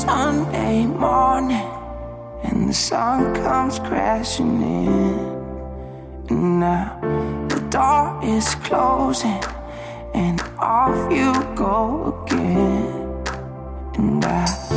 Sunday morning, and the sun comes crashing in. And now the door is closing, and off you go again. And I